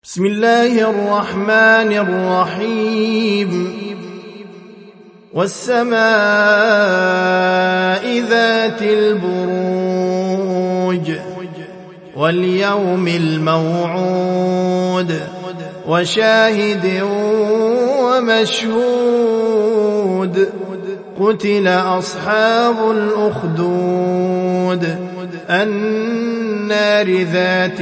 بسم الله الرحمن الرحيم والسماء ذات البروج واليوم الموعود وشاهد ومشهود قتل أصحاب الأخدود النار ذات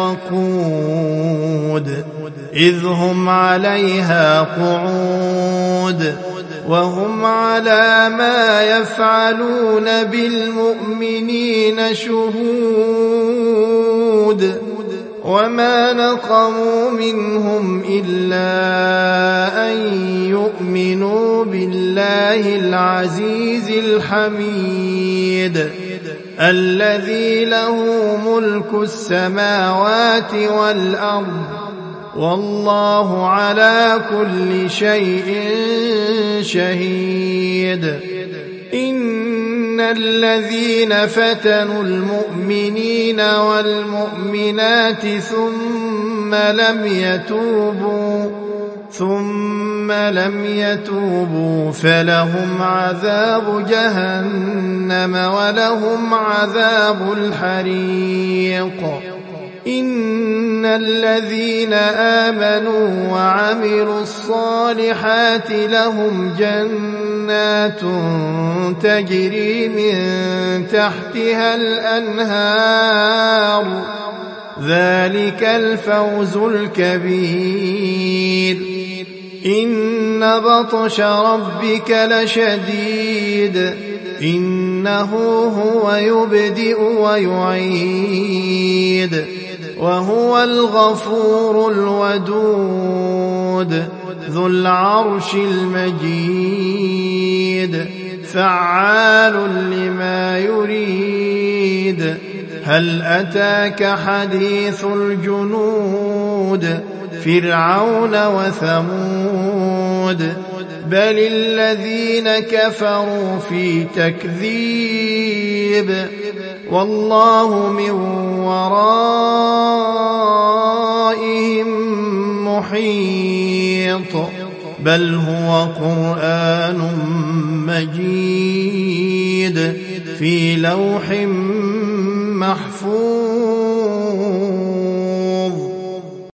الوقود إذ هم عليها قعود وهم على ما يفعلون بالمؤمنين شهود وما نقموا منهم إلا أن يؤمنوا بالله العزيز الحميد الذي له ملك السماوات والأرض والله على كل شيء شهيد إن الذين فتنوا المؤمنين والمؤمنات ثم لم يتوبوا فلهم عذاب جهنم ولهم عذاب الحريق إن الذين آمنوا وعملوا الصالحات لهم جنات تجري من تحتها الأنهار ذلك الفوز الكبير إن بطش ربك لشديد إنه هو يبدئ ويعيد وهو الغفور الودود ذو العرش المجيد فعال لما يريد هل أتاك حديث الجنود فرعون وثمود بل الذين كفروا في تكذيب والله من ورائهم محيط بل هو قرآن مجيد في لوح محفوظ